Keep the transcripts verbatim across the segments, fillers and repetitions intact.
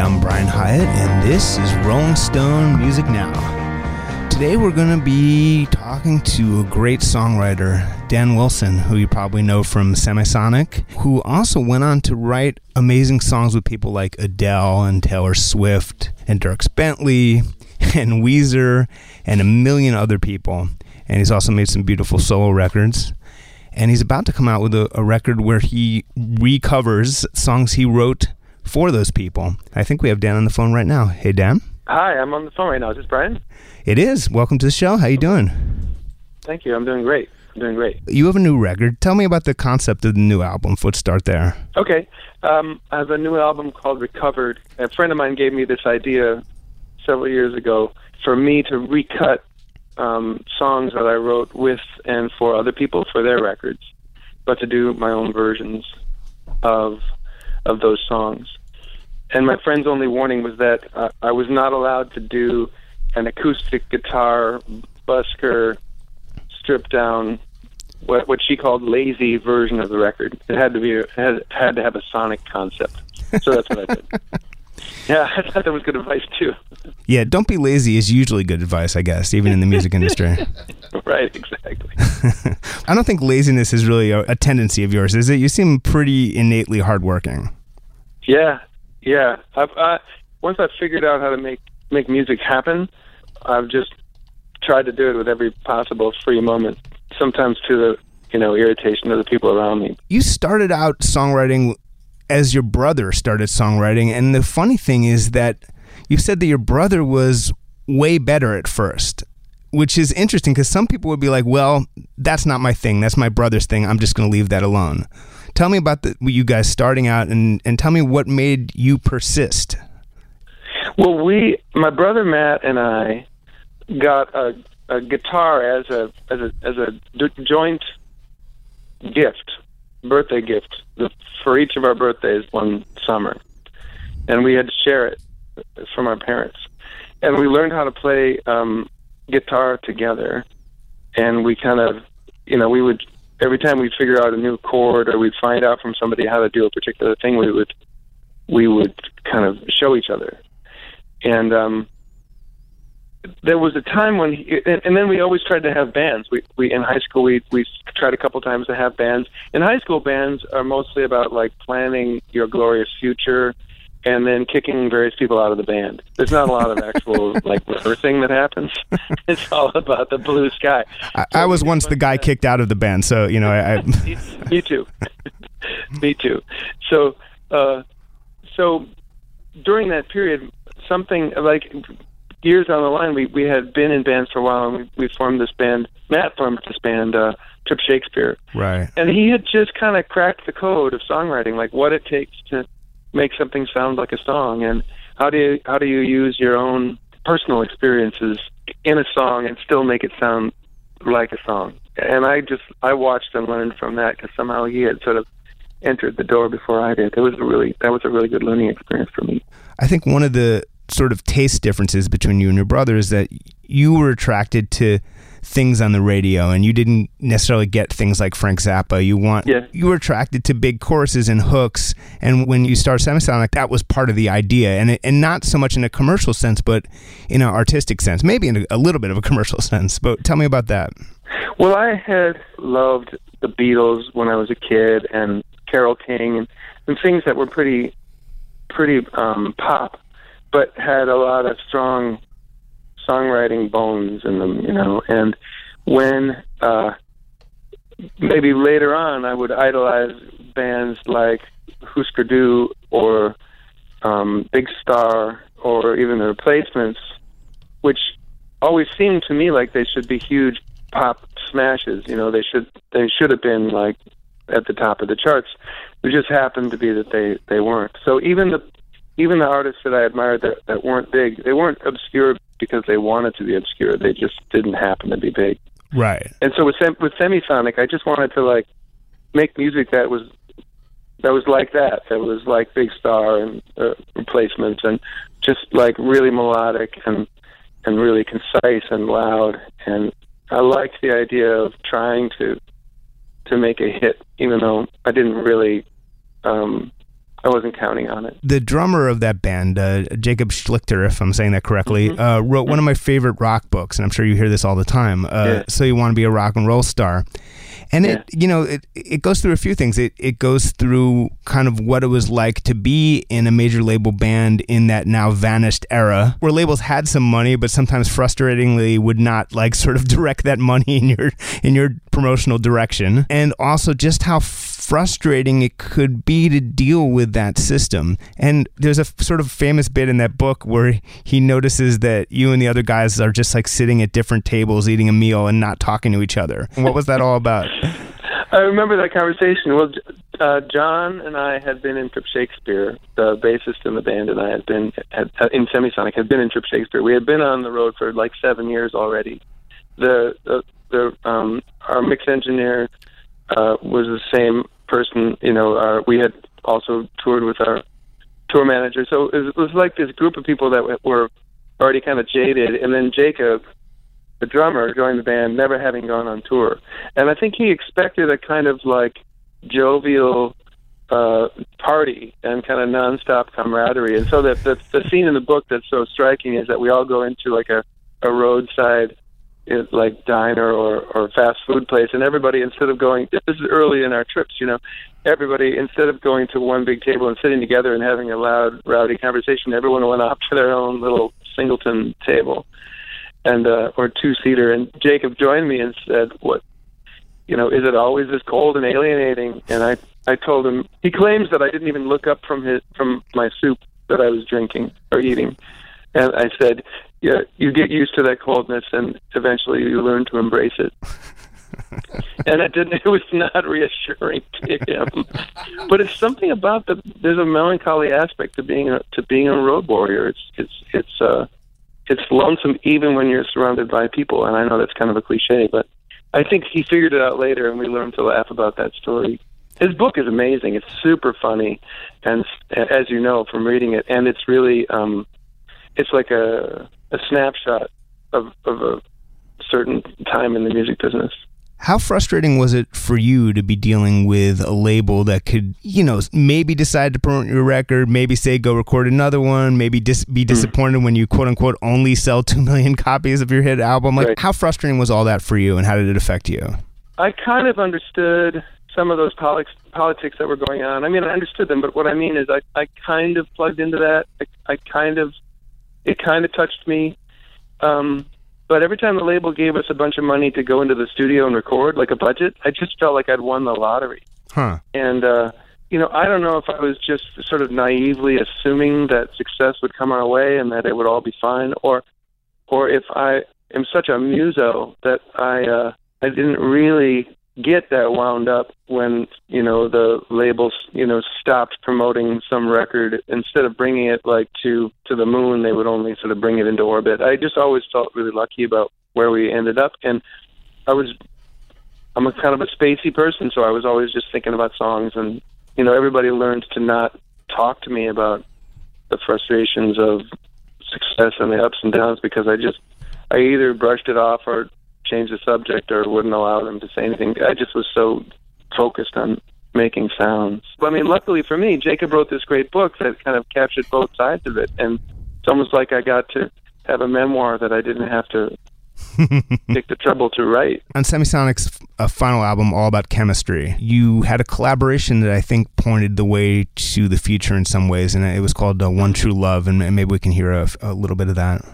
I'm Brian Hyatt, and this is Rolling Stone Music Now. Today we're going to be talking to a great songwriter, Dan Wilson, who you probably know from Semisonic, who also went on to write amazing songs with people like Adele and Taylor Swift and Dierks Bentley and Weezer and a million other people. And he's also made some beautiful solo records. And he's about to come out with a, a record where he recovers songs he wrote for those people. I think we have Dan on the phone right now. Hey, Dan. Hi, I'm on the phone right now. Is this Brian? It is. Welcome to the show. How you doing? Thank you. I'm doing great. I'm doing great. You have a new record. Tell me about the concept of the new album. Let's start there. Okay. Um, I have a new album called Recovered. A friend of mine gave me this idea several years ago for me to recut um, songs that I wrote with and for other people for their records, but to do my own versions of of those songs. And my friend's only warning was that uh, I was not allowed to do an acoustic guitar, busker, stripped down, what what she called lazy version of the record. It had to be it had, had to have a sonic concept. So that's what I did. Yeah, I thought that was good advice too. Yeah, don't be lazy is usually good advice, I guess, even in the music industry. Right, exactly. I don't think laziness is really a, a tendency of yours, is it? You seem pretty innately hardworking. Yeah, yeah. I've, I, once I figured out how to make, make music happen, I've just tried to do it with every possible free moment, sometimes to the you know irritation of the people around me. You started out songwriting as your brother started songwriting, and the funny thing is that you said that your brother was way better at first, which is interesting because some people would be like, well, that's not my thing. That's my brother's thing. I'm just going to leave that alone. Tell me about the, you guys starting out, and, and tell me what made you persist. Well, we, my brother Matt and I, got a, a guitar as a as a as a d- joint gift, birthday gift, for each of our birthdays one summer, and we had to share it from our parents. And we learned how to play um, guitar together, and we kind of, you know, we would. Every time we'd figure out a new chord or we'd find out from somebody how to do a particular thing, we would we would kind of show each other. And um, there was a time when, he, and, and then we always tried to have bands. We, we in high school we we tried a couple times to have bands. In high school, bands are mostly about like planning your glorious future and then kicking various people out of the band. There's not a lot of actual like rehearsing that happens. It's all about the blue sky. I, I was once the guy kicked out of the band, so you know I. I... me, me too. Me too. So, uh, so during that period, something like years down the line, we we had been in bands for a while, and we, we formed this band. Matt formed this band, uh, Trip Shakespeare. Right. And he had just kind of cracked the code of songwriting, like what it takes to make something sound like a song, and how do you how do you use your own personal experiences in a song and still make it sound like a song. And I just I watched and learned from that because somehow he had sort of entered the door before I did. It was a really that was a really good learning experience for me. I think one of the sort of taste differences between you and your brother is that you were attracted to things on the radio, and you didn't necessarily get things like Frank Zappa. You want yeah. you were attracted to big choruses and hooks, and when you started Semisonic, that was part of the idea, and it, and not so much in a commercial sense, but in an artistic sense, maybe in a, a little bit of a commercial sense. But tell me about that. Well, I had loved the Beatles when I was a kid, and Carole King, and, and things that were pretty pretty um, pop, but had a lot of strong songwriting bones in them, you know. And when uh, maybe later on I would idolize bands like Husker Du or um, Big Star or even the Replacements, which always seemed to me like they should be huge pop smashes. You know, they should they should have been like at the top of the charts. It just happened to be that they, they weren't. So even the even the artists that I admired that, that weren't big, they weren't obscure because they wanted to be obscure. They just didn't happen to be big. Right. And so with Sem- with Semisonic, I just wanted to like make music that was that was like that. That was like Big Star and uh, Replacements, and just like really melodic and and really concise and loud. And I liked the idea of trying to to make a hit, even though I didn't really. Um, I wasn't counting on it. The drummer of that band, uh, Jacob Schlichter, if I'm saying that correctly, mm-hmm. uh, wrote mm-hmm. one of my favorite rock books, and I'm sure you hear this all the time. Uh, yeah. So You Want to Be a Rock and Roll Star. And yeah. it, you know, it, it goes through a few things. It it goes through kind of what it was like to be in a major label band in that now vanished era, where labels had some money, but sometimes frustratingly would not like sort of direct that money in your in your promotional direction, and also just how frustrating it could be to deal with that system. And there's a sort of famous bit in that book where he notices that you and the other guys are just like sitting at different tables eating a meal and not talking to each other. What was that all about? I remember that conversation. Well, uh, John and I had been in Trip Shakespeare. The bassist in the band and I had been had, in Semisonic, had been in Trip Shakespeare. We had been on the road for like seven years already. The the, the um, our mix engineer uh, was the same person. You know, our, we had also toured with our tour manager. So it was, it was like this group of people that were already kind of jaded. And then Jacob, the drummer, joined the band, never having gone on tour. And I think he expected a kind of like jovial uh, party and kind of nonstop camaraderie. And so that the, the scene in the book that's so striking is that we all go into like a, a roadside it, like diner or, or fast food place, and everybody, instead of going, this is early in our trips, you know, everybody, instead of going to one big table and sitting together and having a loud, rowdy conversation, everyone went off to their own little singleton table and uh, or two-seater. And Jacob joined me and said, what, you know, is it always this cold and alienating? And I, I told him, he claims that I didn't even look up from his from my soup that I was drinking or eating. And I said, yeah, you get used to that coldness, and eventually you learn to embrace it. And it didn't. It was not reassuring to him. But it's something about the. There's a melancholy aspect to being a, to being a road warrior. It's it's it's uh it's lonesome even when you're surrounded by people. And I know that's kind of a cliche, but I think he figured it out later, and we learned to laugh about that story. His book is amazing. It's super funny, and as you know from reading it, and it's really um, it's like a a snapshot of, of a certain time in the music business. How frustrating was it for you to be dealing with a label that could, you know, maybe decide to promote your record, maybe say go record another one, maybe dis- be disappointed mm. when you quote unquote only sell two million copies of your hit album? Like, right. How frustrating was all that for you, and how did it affect you? I kind of understood some of those politics politics that were going on. I mean, I understood them, but what I mean is I, I kind of plugged into that. I, I kind of, it kind of touched me. Um, but every time the label gave us a bunch of money to go into the studio and record, like a budget, I just felt like I'd won the lottery. Huh. And, uh, you know, I don't know if I was just sort of naively assuming that success would come our way and that it would all be fine, or, or if I am such a muso that I, uh, I didn't really get that wound up when, you know, the labels, you know, stopped promoting some record. Instead of bringing it like to to the moon, they would only sort of bring it into orbit. I just always felt really lucky about where we ended up, and I was I'm a kind of a spacey person, so I was always just thinking about songs. And, you know, everybody learned to not talk to me about the frustrations of success and the ups and downs, because I just I either brushed it off or change the subject or wouldn't allow them to say anything. I just was so focused on making sounds. I mean, luckily for me, Jacob wrote this great book that kind of captured both sides of it, and it's almost like I got to have a memoir that I didn't have to take the trouble to write. On Semisonic's uh, final album, All About Chemistry, you had a collaboration that I think pointed the way to the future in some ways, and it was called uh, One True Love, and maybe we can hear a, a little bit of that.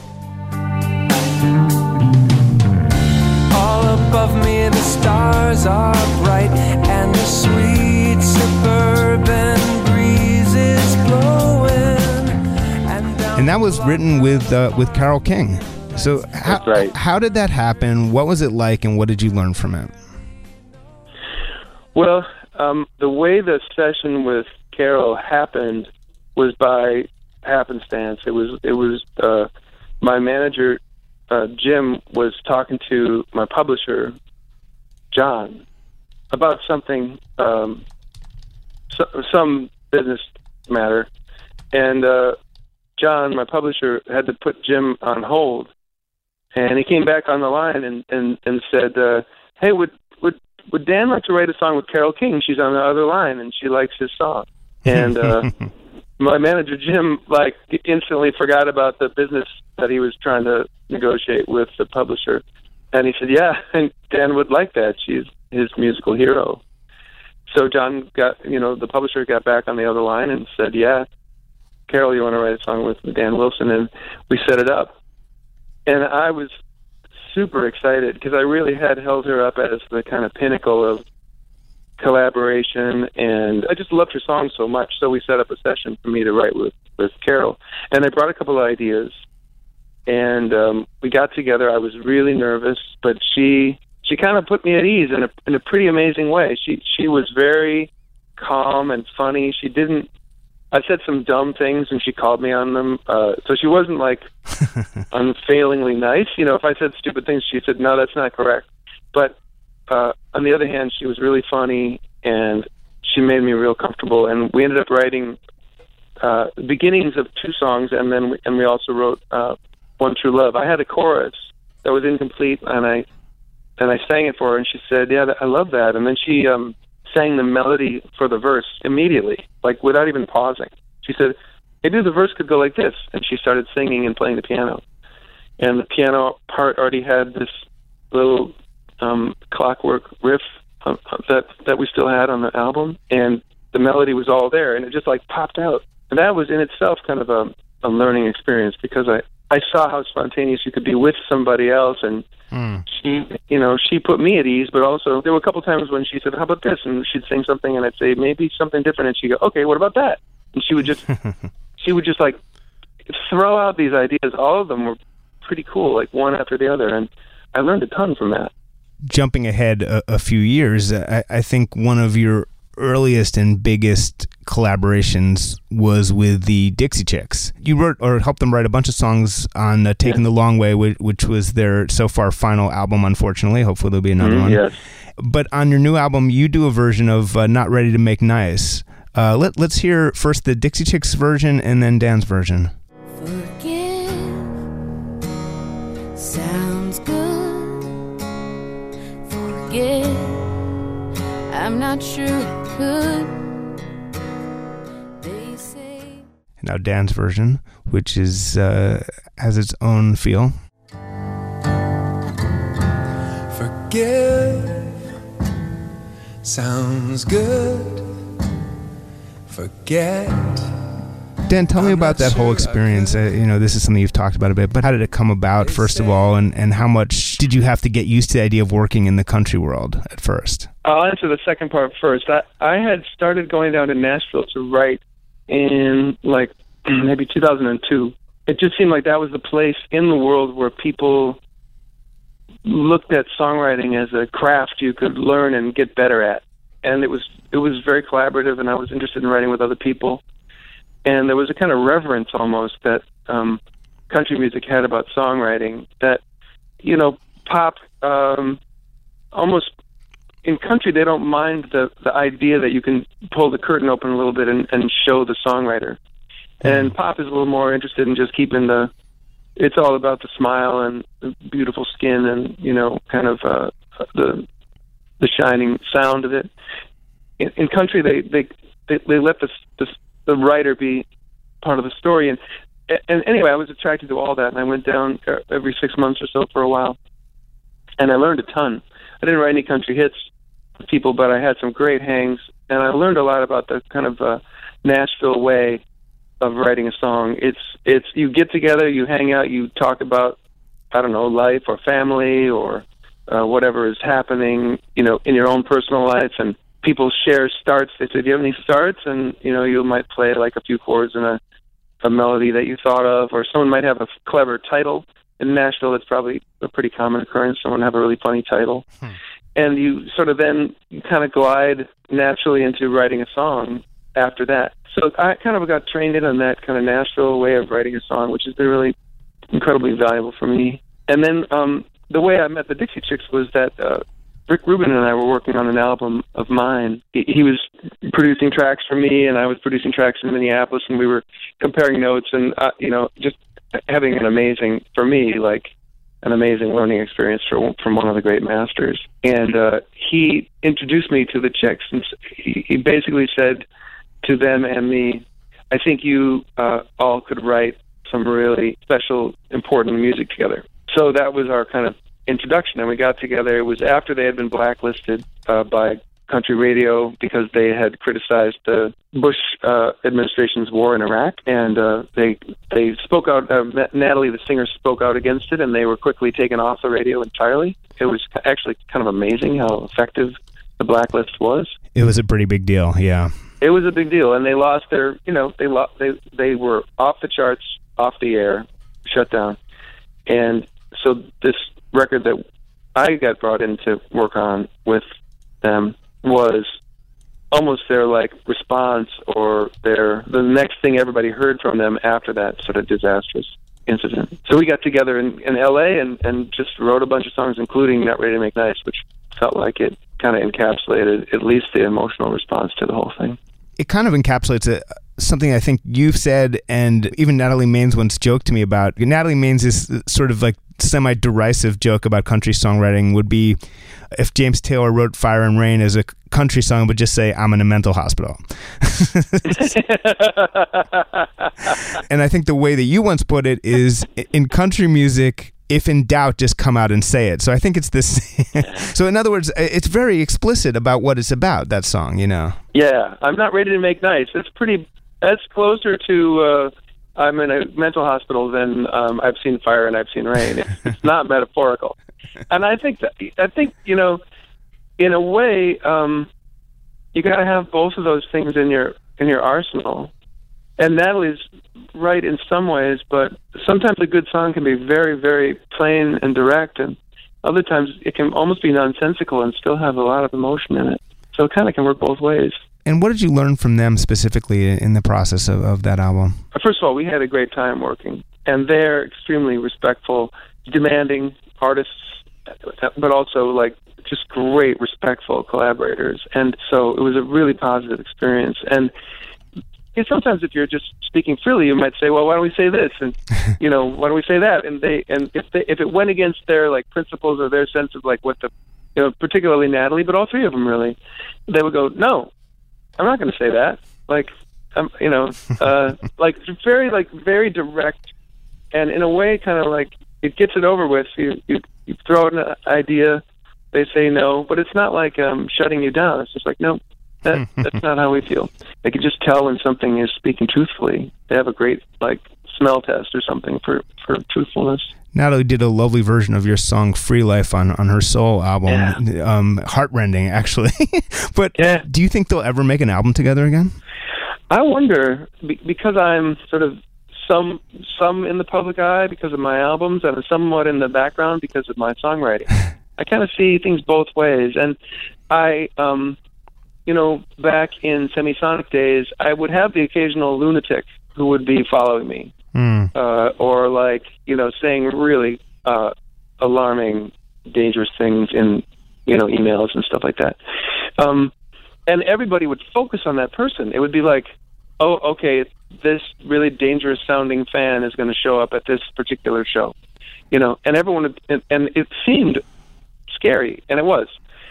Above me the stars are bright, and the sweet suburban breeze is blowing. And, and that was written with uh, with Carole King. So how, That's right. how did that happen? What was it like, and what did you learn from it? Well, um, the way the session with Carole happened was by happenstance. It was it was uh, my manager, Uh, Jim, was talking to my publisher, John, about something, um, so, some business matter. And uh, John, my publisher, had to put Jim on hold. And he came back on the line and, and, and said, uh, hey, would, would would Dan like to write a song with Carole King? She's on the other line, and she likes his song. And uh, my manager, Jim, like instantly forgot about the business that he was trying to negotiate with the publisher. And he said, yeah, and Dan would like that. She's his musical hero. So John got, you know, the publisher got back on the other line and said, yeah, Carol, you want to write a song with Dan Wilson? And we set it up. And I was super excited because I really had held her up as the kind of pinnacle of collaboration, and I just loved her song so much. So we set up a session for me to write with, with Carol. And I brought a couple of ideas, and um, we got together. I was really nervous, but she she kind of put me at ease in a in a pretty amazing way. She she was very calm and funny. She didn't. I said some dumb things, and she called me on them. Uh, so she wasn't like unfailingly nice. You know, if I said stupid things, she said, "No, that's not correct." But uh, on the other hand, she was really funny, and she made me real comfortable. And we ended up writing uh, the beginnings of two songs, and then we, and we also wrote uh, "One True Love." I had a chorus that was incomplete, and I and I sang it for her, and she said, "Yeah, I love that." And then she um, sang the melody for the verse immediately, like without even pausing. She said, maybe the verse could go like this. And she started singing and playing the piano. And the piano part already had this little um, clockwork riff uh, that that we still had on the album. And the melody was all there. And it just like popped out. And that was in itself kind of a, a learning experience, because I, I saw how spontaneous you could be with somebody else. And Mm. she, you know, she put me at ease, but also there were a couple times when she said, how about this? And she'd sing something and I'd say, maybe something different. And she'd go, okay, what about that? And she would just, she would just like throw out these ideas. All of them were pretty cool, like one after the other. And I learned a ton from that. Jumping ahead a, a few years, I, I think one of your earliest and biggest collaborations was with the Dixie Chicks. You wrote or helped them write a bunch of songs on uh, Taking yeah. the Long Way, which, which was their so far final album, unfortunately. Hopefully there'll be another mm, one. Yes. But on your new album, you do a version of uh, Not Ready to Make Nice. Uh, let, let's hear first the Dixie Chicks version and then Dan's version. Forgive sounds good. Forget, I'm not sure I could. They say. Now Dan's version, which is uh, has its own feel. Forgive sounds good. Forget. Dan, tell me about that whole experience. Uh, you know, this is something you've talked about a bit, but how did it come about, first of all, and, and how much did you have to get used to the idea of working in the country world at first? I'll answer the second part first. I, I had started going down to Nashville to write in, like, maybe two thousand two. It just seemed like that was the place in the world where people looked at songwriting as a craft you could learn and get better at. And it was it was very collaborative, and I was interested in writing with other people. And there was a kind of reverence almost that um, country music had about songwriting that, you know, pop, um, almost in country, they don't mind the, the idea that you can pull the curtain open a little bit and, and show the songwriter. And pop is a little more interested in just keeping the, it's all about the smile and the beautiful skin and, you know, kind of uh, the the shining sound of it. In, in country, they, they, they, they let the, the the writer be part of the story. And, and anyway, I was attracted to all that, and I went down every six months or so for a while, and I learned a ton. I didn't write any country hits with people, but I had some great hangs, and I learned a lot about the kind of uh, Nashville way of writing a song. It's it's you get together, you hang out, you talk about, I don't know, life or family or uh, whatever is happening, you know, in your own personal life, and people share starts. They say, do you have any starts? And, you know, you might play like a few chords in a, a melody that you thought of, or someone might have a clever title. In Nashville, it's probably a pretty common occurrence. Someone have a really funny title. Hmm. And you sort of then you kind of glide naturally into writing a song after that. So I kind of got trained in on that kind of Nashville way of writing a song, which has been really incredibly valuable for me. And then um, the way I met the Dixie Chicks was that uh, Rick Rubin and I were working on an album of mine. He, he was producing tracks for me, and I was producing tracks in Minneapolis, and we were comparing notes and, uh, you know, just having an amazing, for me, like, an amazing learning experience for, from one of the great masters. And uh, he introduced me to the Chicks, and he, he basically said, to them and me, I think you uh, all could write some really special, important music together. So that was our kind of introduction, and we got together. It was after they had been blacklisted uh, by country radio because they had criticized the Bush uh, administration's war in Iraq, and uh, they they spoke out. Uh, Natalie, the singer, spoke out against it, and they were quickly taken off the radio entirely. It was actually kind of amazing how effective the blacklist was. It was a pretty big deal, yeah. It was a big deal, and they lost their, you know, they lo- they they were off the charts, off the air, shut down, and so this record that I got brought in to work on with them was almost their like response or their the next thing everybody heard from them after that sort of disastrous incident. So we got together in, in L A and, and just wrote a bunch of songs, including Not Ready to Make Nice, which felt like it kind of encapsulated at least the emotional response to the whole thing. It kind of encapsulates a, something I think you've said, and even Natalie Maines once joked to me about. Natalie Maines is sort of like semi-derisive joke about country songwriting would be if James Taylor wrote Fire and Rain as a country song, but just say, I'm in a mental hospital. And I think the way that you once put it is, in country music, if in doubt, just come out and say it. So I think it's this. So in other words, it's very explicit about what it's about, that song, you know? Yeah, I'm not ready to make nice. It's pretty, that's closer to, uh, I'm in a mental hospital than um, I've seen fire and I've seen rain. It's, it's not metaphorical. And I think that, I think, you know, in a way, um, you got to have both of those things in your, in your arsenal. And Natalie's right in some ways, but sometimes a good song can be very, very plain and direct, and other times it can almost be nonsensical and still have a lot of emotion in it. So it kind of can work both ways. And what did you learn from them specifically in the process of, of that album? First of all, we had a great time working, and they're extremely respectful, demanding artists, but also like just great, respectful collaborators. And so it was a really positive experience. And And sometimes if you're just speaking freely, you might say, well, why don't we say this? And, you know, why don't we say that? And they, and if they, if it went against their like principles or their sense of like what the, you know, particularly Natalie, but all three of them really, they would go, no, I'm not going to say that. Like, um, you know, uh, like very, like very direct, and in a way kind of like it gets it over with. You, you, you throw out an idea, they say no, but it's not like um, shutting you down. It's just like, no. That, that's not how we feel. They can just tell when something is speaking truthfully. They have a great like smell test or something for, for truthfulness. Natalie did a lovely version of your song Free Life on, on her Soul album. Yeah. Um, heartrending, actually. But yeah. Do you think they'll ever make an album together again? I wonder, because I'm sort of some some in the public eye because of my albums and somewhat in the background because of my songwriting. I kind of see things both ways. And I... um. You know, back in Semisonic days, I would have the occasional lunatic who would be following me, mm. uh, or like, you know, saying really uh, alarming, dangerous things in, you know, emails and stuff like that. Um, and everybody would focus on that person. It would be like, oh, okay, this really dangerous sounding fan is going to show up at this particular show, you know, and everyone, would, and, and it seemed scary, and it was.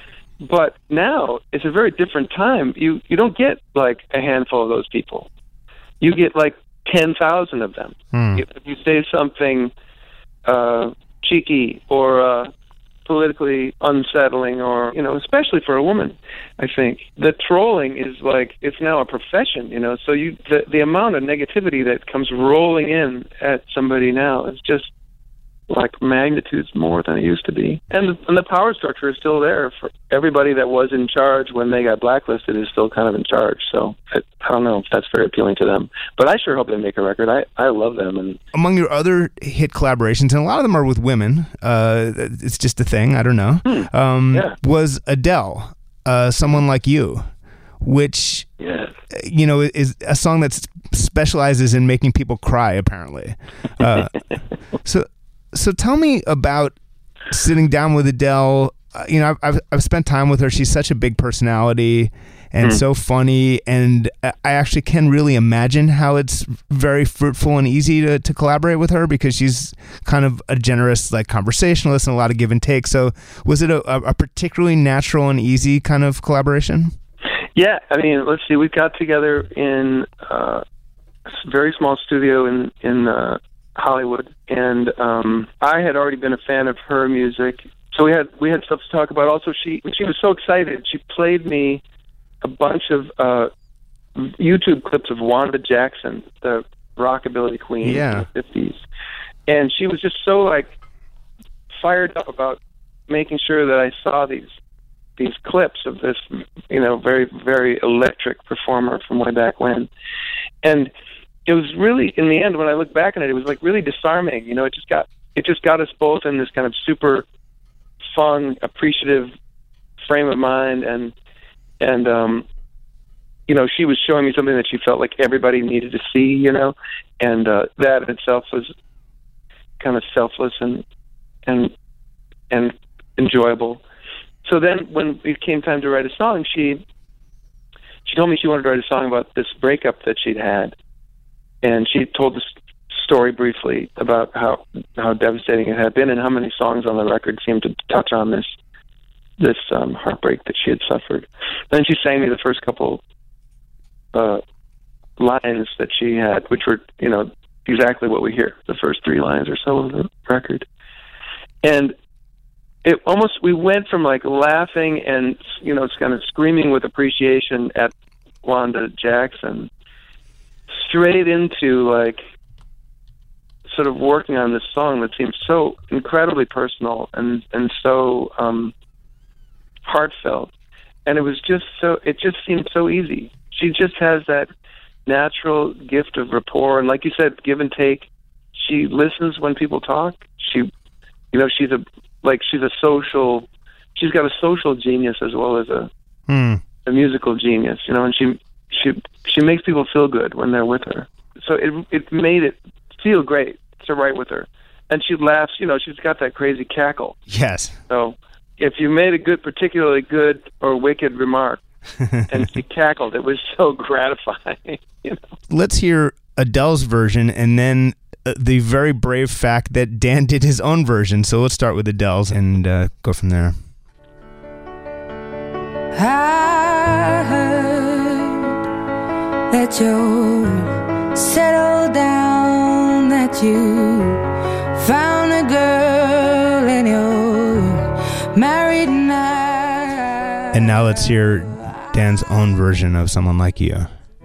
But now it's a very different time. You you don't get like a handful of those people. You get like ten thousand of them. Hmm. If you say something uh, cheeky or uh, politically unsettling, or you know, especially for a woman, I think the trolling is like it's now a profession. You know, so you the the amount of negativity that comes rolling in at somebody now is just like magnitudes more than it used to be. And the, and the power structure is still there. For everybody that was in charge when they got blacklisted is still kind of in charge. So I, I don't know if that's very appealing to them. But I sure hope they make a record. I, I love them. And among your other hit collaborations, and a lot of them are with women, uh, it's just a thing, I don't know, hmm. um, yeah. was Adele, uh, Someone Like You, which, yeah. you know, is a song that specializes in making people cry, apparently. Uh, so... So tell me about sitting down with Adele. Uh, you know, I've I've spent time with her. She's such a big personality and mm. so funny, and I actually can really imagine how it's very fruitful and easy to, to collaborate with her because she's kind of a generous like conversationalist and a lot of give and take. So was it a, a particularly natural and easy kind of collaboration? Yeah, I mean, let's see. We got together in uh, a very small studio in in uh, Hollywood, and um, I had already been a fan of her music, so we had we had stuff to talk about. Also, she she was so excited. She played me a bunch of uh, YouTube clips of Wanda Jackson, the rockabilly queen Yeah. in the fifties, and she was just so like fired up about making sure that I saw these these clips of this, you know, very, very electric performer from way back when. And it was really, in the end, when I look back on it, it was like really disarming. You know, it just got, it just got us both in this kind of super fun, appreciative frame of mind. And, and, um, you know, she was showing me something that she felt like everybody needed to see, you know, and, uh, that in itself was kind of selfless and, and, and enjoyable. So then when it came time to write a song, she she told me she wanted to write a song about this breakup that she'd had. And she told the story briefly about how, how devastating it had been and how many songs on the record seemed to touch on this this um, heartbreak that she had suffered. Then she sang me the first couple uh, lines that she had, which were, you know, exactly what we hear, the first three lines or so of the record. And it almost, we went from like laughing and, you know, it's kind of screaming with appreciation at Wanda Jackson straight into like sort of working on this song that seemed so incredibly personal and, and so um, heartfelt. And it was just so, it just seemed so easy. She just has that natural gift of rapport. And like you said, give and take. She listens when people talk. She, you know, she's a, like she's a social, she's got a social genius as well as a Hmm. a musical genius, you know, and she she she makes people feel good when they're with her. So it it made it feel great to write with her, and she laughs, you know, she's got that crazy cackle. Yes. So if you made a good, particularly good or wicked remark, and she cackled, it was so gratifying. You know. Let's hear Adele's version, and then uh, the very brave fact that Dan did his own version. So let's start with Adele's and uh, go from there. I heard that you settled down, that you found a girl and you're married now. And now let's hear Dan's own version of Someone Like You.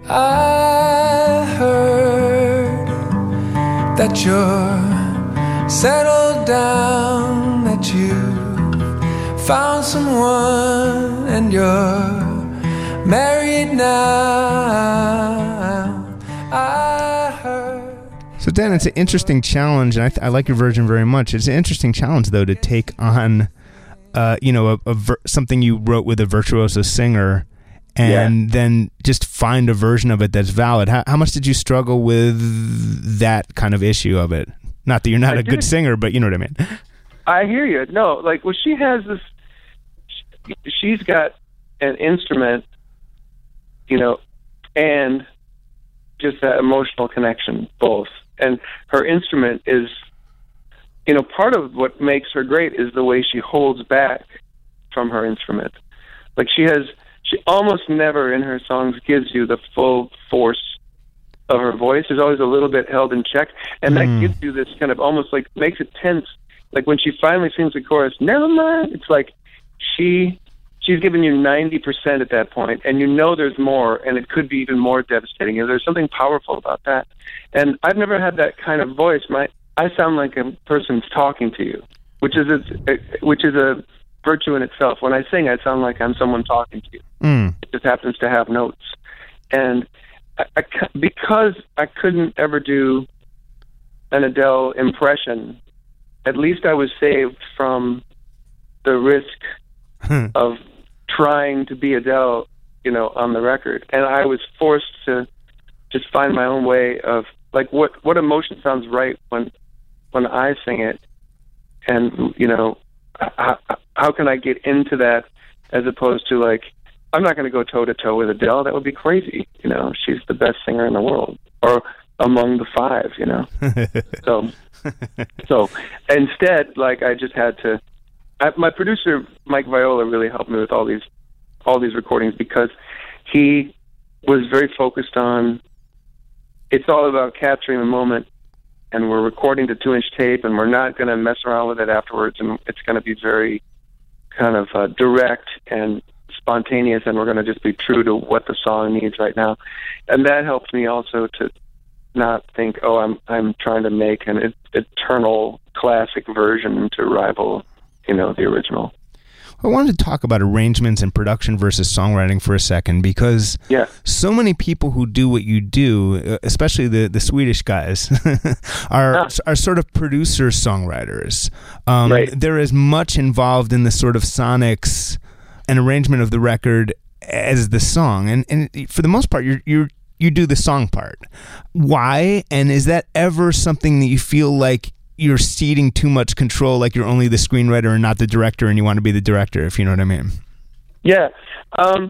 I heard that you're settled down, that you found someone and you're married now. I heard. So Dan, it's an interesting challenge, and I, th- I like your version very much. It's an interesting challenge, though, to take on, uh, you know, a, a ver- something you wrote with a virtuoso singer, and yeah. then just find a version of it that's valid. How, how much did you struggle with that kind of issue of it? Not that you're not I a did. good singer, but you know what I mean. I hear you. No, like, well, she has this, she's got an instrument, you know, and just that emotional connection, both. And her instrument is, you know, part of what makes her great is the way she holds back from her instrument. Like, she has, she almost never in her songs gives you the full force of her voice. There's always a little bit held in check, and Mm. that gives you this kind of almost like, makes it tense. Like when she finally sings the chorus, never mind, it's like she she's given you ninety percent at that point, and you know there's more, and it could be even more devastating. There's something powerful about that. And I've never had that kind of voice. My I sound like a person's talking to you, which is a, which is a virtue in itself. When I sing, I sound like I'm someone talking to you. Mm. It just happens to have notes. And I, I, because I couldn't ever do an Adele impression, at least I was saved from the risk of trying to be Adele, you know, on the record. And I was forced to just find my own way of, like, what, what emotion sounds right when when I sing it. And, you know, how, how can I get into that as opposed to, like, I'm not going to go toe-to-toe with Adele. That would be crazy. You know, she's the best singer in the world. Or among the five, you know. so... So instead, like, I just had to. I, my producer Mike Viola really helped me with all these, all these recordings because he was very focused on, it's all about capturing the moment, and we're recording to two-inch tape, and we're not going to mess around with it afterwards, and it's going to be very kind of uh, direct and spontaneous, and we're going to just be true to what the song needs right now. And that helped me also to not think, oh, I'm I'm trying to make an eternal classic version to rival, you know, the original. I wanted to talk about arrangements and production versus songwriting for a second, because yeah. so many people who do what you do, especially the, the Swedish guys, are ah. are sort of producer songwriters. Um, right. They're as much involved in the sort of sonics and arrangement of the record as the song, and and for the most part, you're you're you do the song part. Why? And is that ever something that you feel like you're ceding too much control, like you're only the screenwriter and not the director, and you want to be the director, if you know what I mean? Yeah. Um,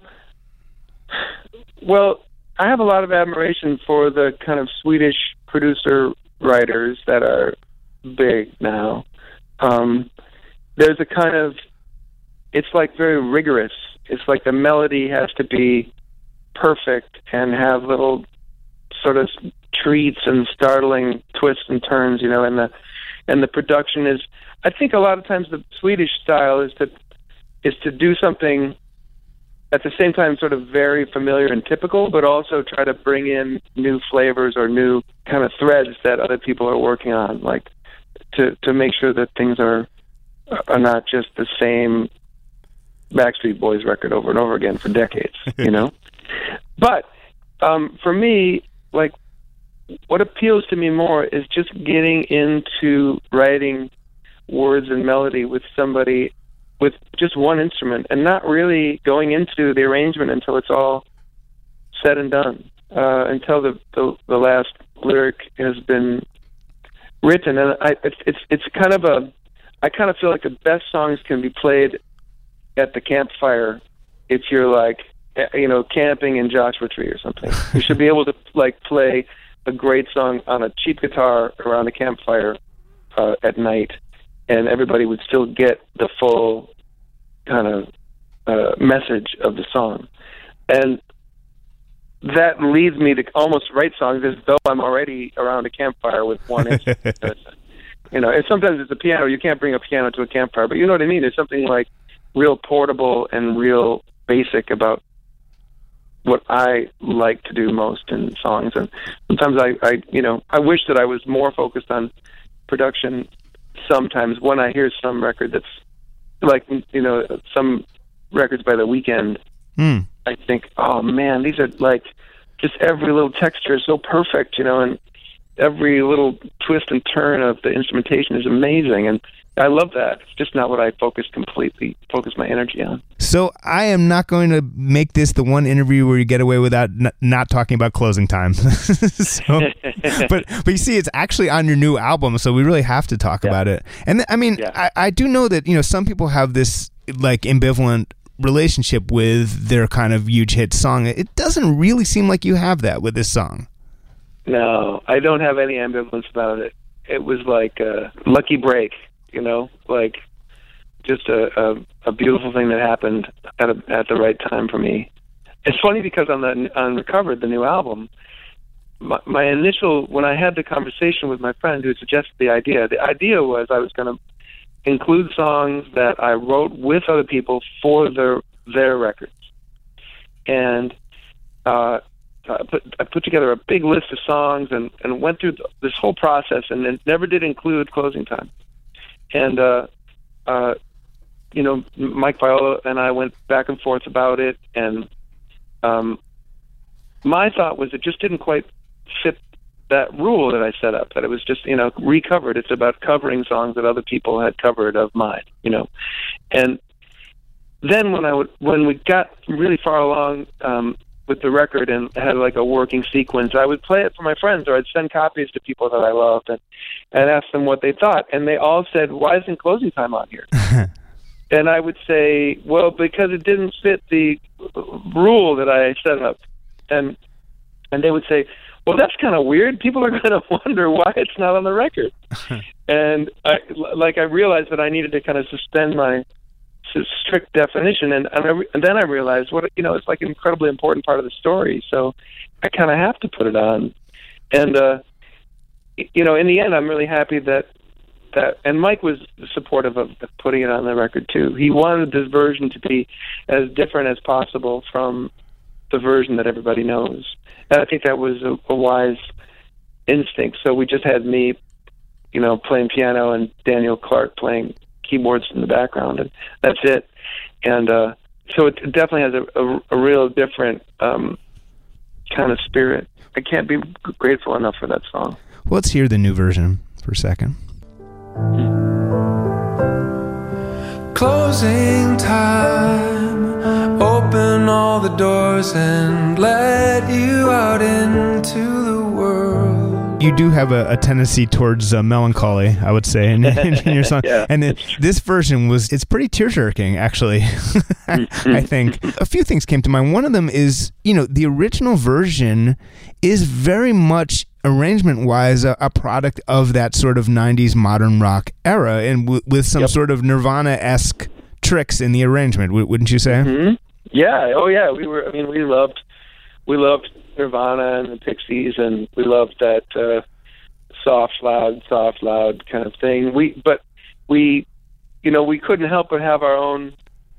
well, I have a lot of admiration for the kind of Swedish producer writers that are big now. Um, there's a kind of, it's like very rigorous. It's like the melody has to be perfect and have little sort of treats and startling twists and turns, you know, and the and the production is, I think a lot of times the Swedish style is to is to do something at the same time sort of very familiar and typical, but also try to bring in new flavors or new kind of threads that other people are working on, like to to make sure that things are are not just the same Backstreet Boys record over and over again for decades, you know? But um, for me, like, what appeals to me more is just getting into writing words and melody with somebody with just one instrument and not really going into the arrangement until it's all said and done, uh, until the, the the last lyric has been written. And I, it's, it's it's kind of a, I kind of feel like the best songs can be played at the campfire if you're like, you know, camping in Joshua Tree or something. You should be able to like play a great song on a cheap guitar around a campfire uh, at night, and everybody would still get the full kind of uh, message of the song. And that leads me to almost write songs as though I'm already around a campfire with one instrument. You know, and sometimes it's a piano. You can't bring a piano to a campfire, but you know what I mean? There's something like real portable and real basic about what I like to do most in songs. And sometimes I, I, you know, I wish that I was more focused on production sometimes when I hear some record that's like, you know, some records by The Weeknd. Mm. I think, oh man, these are like, just every little texture is so perfect, you know, and every little twist and turn of the instrumentation is amazing. And I love that. It's just not what I focus completely, focus my energy on. So I am not going to make this the one interview where you get away without n- not talking about Closing Time. so, but but you see, it's actually on your new album, so we really have to talk yeah. about it. And th- I mean, yeah. I, I do know that, you know, some people have this like ambivalent relationship with their kind of huge hit song. It doesn't really seem like you have that with this song. No, I don't have any ambivalence about it. It was like a lucky break. You know, like just a, a, a beautiful thing that happened at a, at the right time for me. It's funny because on the on Recovered, the new album, my, my initial, when I had the conversation with my friend who suggested the idea, the idea was I was going to include songs that I wrote with other people for their their records, and uh, I put I put together a big list of songs and, and went through this whole process, and then never did include Closing Time. And, uh, uh, you know, Mike Viola and I went back and forth about it, and um, my thought was it just didn't quite fit that rule that I set up, that it was just, you know, recovered. It's about covering songs that other people had covered of mine, you know. And then when I would, when we got really far along um, with the record and had like a working sequence, I would play it for my friends, or I'd send copies to people that I loved and, and ask them what they thought. And they all said, why isn't Closing Time on here? And I would say, well, because it didn't fit the rule that I set up. And and they would say, well, that's kind of weird. People are going to wonder why it's not on the record. And I, like, I realized that I needed to kind of suspend my strict definition, and and, I, and then I realized what you know it's like an incredibly important part of the story. So I kind of have to put it on, and uh, you know, in the end, I'm really happy that that. And Mike was supportive of putting it on the record too. He wanted this version to be as different as possible from the version that everybody knows, and I think that was a, a wise instinct. So we just had me, you know, playing piano and Daniel Clark playing keyboards in the background, and that's it. And uh, so it definitely has a, a, a real different um, kind of spirit. I can't be grateful enough for that song. Well, let's hear the new version for a second. Closing time, open all the doors and let you out into the world. You do have a, a tendency towards uh, melancholy, I would say, in, in your song. Yeah, and it, this version was, it's pretty tear-jerking, actually, I think. A few things came to mind. One of them is, you know, the original version is very much, arrangement-wise, a, a product of that sort of nineties modern rock era, and w- with some Yep. sort of Nirvana-esque tricks in the arrangement, w- wouldn't you say? Mm-hmm. Yeah. Oh, yeah. We were. I mean, we loved. We loved Nirvana and the Pixies, and we loved that uh, soft, loud, soft, loud kind of thing. We, but we, you know, we couldn't help but have our own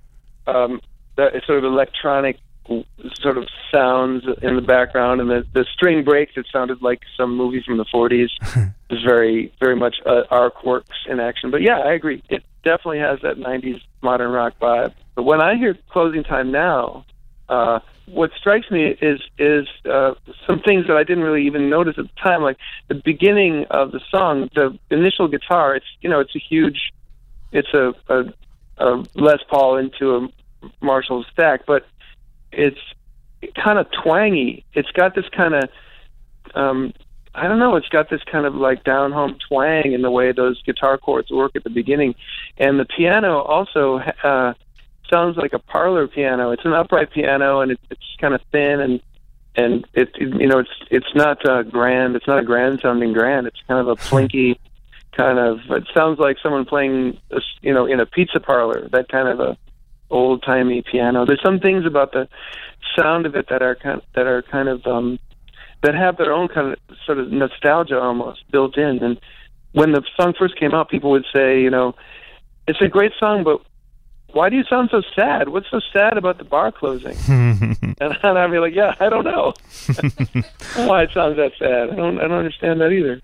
um, that sort of electronic sort of sounds in the background, and the, the string breaks. It sounded like some movie from the forties. It was very, very much uh, our quirks in action. But yeah, I agree. It definitely has that nineties modern rock vibe. But when I hear Closing Time now, uh, what strikes me is is uh, some things that I didn't really even notice at the time, like the beginning of the song, the initial guitar. It's you know, it's a huge, it's a, a, a Les Paul into a Marshall stack, but it's kind of twangy. It's got this kind of, um, I don't know, it's got this kind of like down home twang in the way those guitar chords work at the beginning, and the piano also. Uh, sounds like a parlor piano. It's an upright piano, and it, it's kind of thin, and and it, it you know it's it's not uh, grand. It's not a grand sounding grand. It's kind of a plinky kind of. It sounds like someone playing a, you know in a pizza parlor. That kind of a old timey piano. There's some things about the sound of it that are kind that are kind of um, that have their own kind of sort of nostalgia almost built in. And when the song first came out, people would say, you know, it's a great song, but why do you sound so sad? What's so sad about the bar closing? and, and I'd be like, yeah, I don't know why it sounds that sad. I don't, I don't understand that either.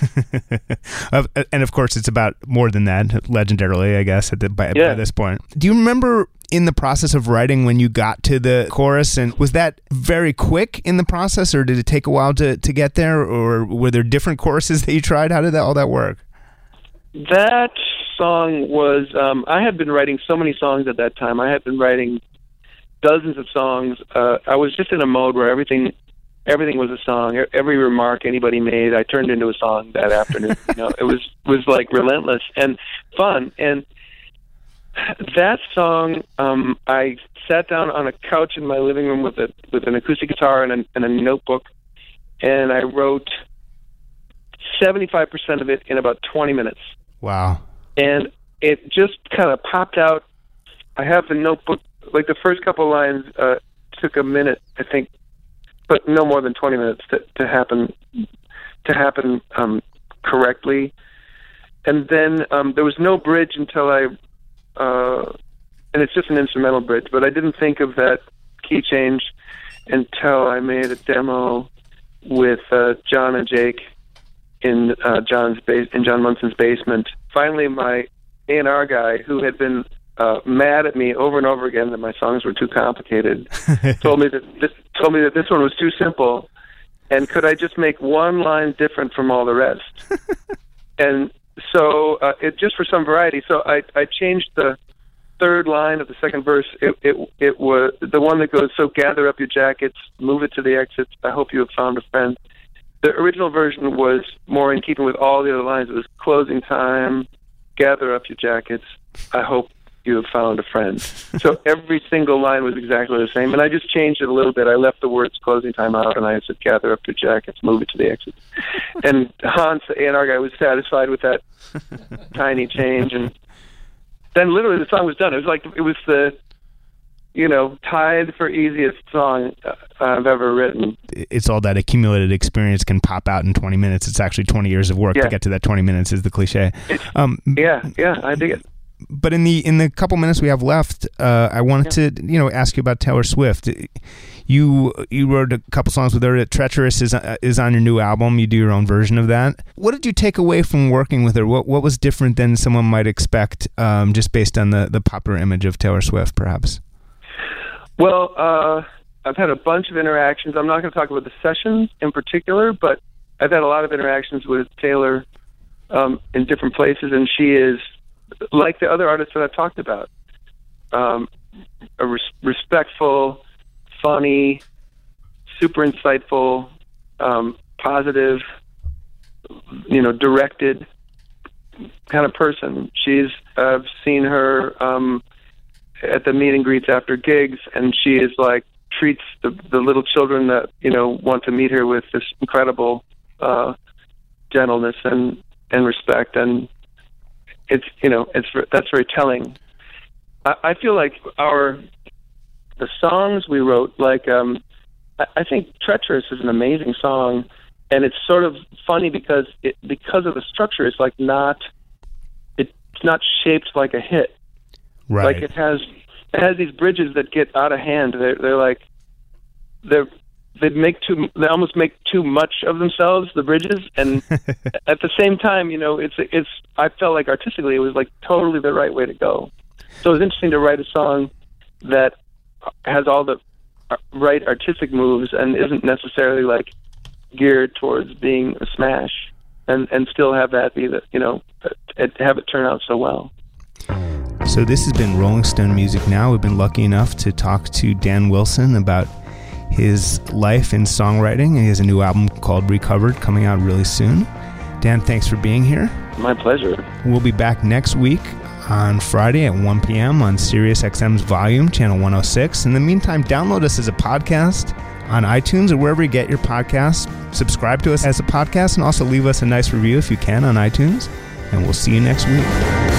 And of course, it's about more than that, legendarily, I guess, at the, by, yeah. by this point. Do you remember in the process of writing when you got to the chorus, and was that very quick in the process, or did it take a while to, to get there, or were there different choruses that you tried? How did that all that work? That song was, um, I had been writing so many songs at that time. I had been writing dozens of songs. Uh, I was just in a mode where everything everything was a song. Every remark anybody made, I turned into a song that afternoon. You know, it was, was like relentless and fun. And that song, um, I sat down on a couch in my living room with a with an acoustic guitar and a, and a notebook, and I wrote seventy-five percent of it in about twenty minutes. Wow. And it just kind of popped out. I have the notebook, like the first couple of lines uh, took a minute, I think, but no more than twenty minutes to, to happen to happen um, correctly. And then um, there was no bridge until I, uh, and it's just an instrumental bridge, but I didn't think of that key change until I made a demo with uh, John and Jake in uh, John's base, in John Munson's basement. Finally, my A and R guy, who had been uh, mad at me over and over again that my songs were too complicated, told me that this, told me that this one was too simple, and could I just make one line different from all the rest? And so, uh, it just for some variety. So I, I changed the third line of the second verse. It, it it was the one that goes, "So gather up your jackets, move it to the exits. I hope you have found a friend." The original version was more in keeping with all the other lines. It was "Closing time, gather up your jackets. I hope you have found a friend." So every single line was exactly the same, and I just changed it a little bit. I left the words "closing time" out, and I said "gather up your jackets, move it to the exits." And Hans, the A and R guy, was satisfied with that tiny change, and then literally the song was done. It was like it was the, you know, tied for easiest song uh, I've ever written. It's all that accumulated experience can pop out in twenty minutes. It's actually twenty years of work yeah. to get to that twenty minutes is the cliche. Um, yeah, yeah, I dig it. But in the in the couple minutes we have left, uh, I wanted yeah. to you know ask you about Taylor Swift. You you wrote a couple songs with her. Treacherous is uh, is on your new album. You do your own version of that. What did you take away from working with her? What what was different than someone might expect, um, just based on the, the popular image of Taylor Swift, perhaps? Well, uh, I've had a bunch of interactions. I'm not going to talk about the sessions in particular, but I've had a lot of interactions with Taylor um, in different places, and she is, like the other artists that I've talked about, um, a res- respectful, funny, super insightful, um, positive, you know, directed kind of person. She's, I've seen her um, at the meet and greets after gigs, and she is like, treats the, the little children that, you know, want to meet her with this incredible uh, gentleness and, and respect. And it's, you know, it's, that's very telling. I, I feel like our, the songs we wrote, like, um, I, I think Treacherous is an amazing song, and it's sort of funny because it, because of the structure, it's like not, it's not shaped like a hit. Right. Like it has, it has these bridges that get out of hand. They're, they're like, they're, they make too, they almost make too much of themselves, the bridges. And at the same time, you know, it's, it's, I felt like artistically it was like totally the right way to go. So it was interesting to write a song that has all the right artistic moves and isn't necessarily like geared towards being a smash, and, and still have that be the, you know, have it turn out so well. So this has been Rolling Stone Music Now. We've been lucky enough to talk to Dan Wilson about his life in songwriting, and he has a new album called Recovered coming out really soon. Dan, thanks for being here. My pleasure. We'll be back next week on Friday at one p.m. on Sirius X M's Volume, channel one oh six. In the meantime, download us as a podcast on iTunes or wherever you get your podcasts. Subscribe to us as a podcast, and also leave us a nice review if you can on iTunes. And we'll see you next week.